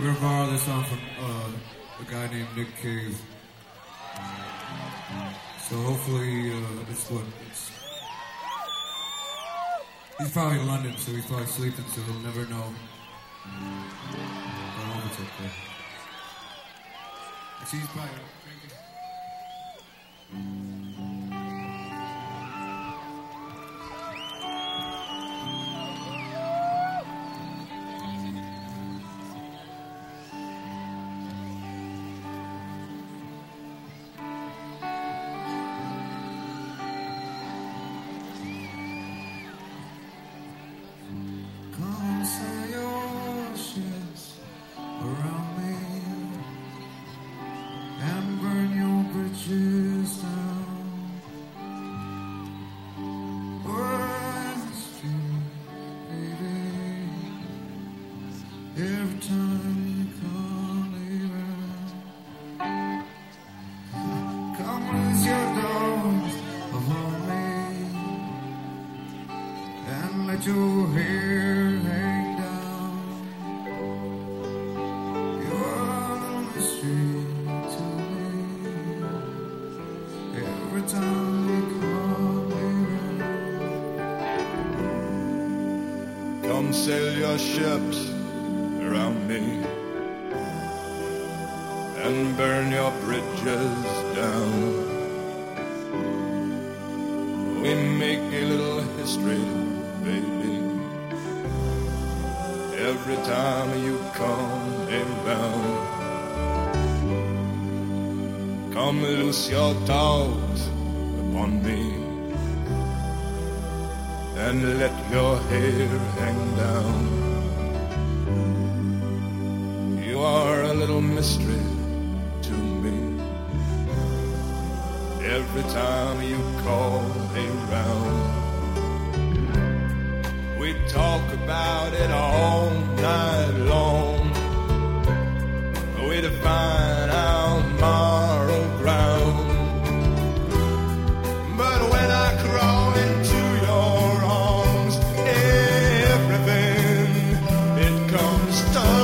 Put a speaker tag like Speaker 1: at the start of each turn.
Speaker 1: We're gonna borrow this song from a guy named Nick Cave. So hopefully it's what it's. He's probably in London, so he's probably sleeping, so he'll never know. But I hope it's okay. See, he's probably drinking.
Speaker 2: Sail your ships around me and burn your bridges down. We make a little history, baby, every time you come around. Come loose your dogs upon me and let your hair hang down. You are a little mystery to me. Every time you call around, we talk about it all night long. We define our moral ground. But when I crawl into your start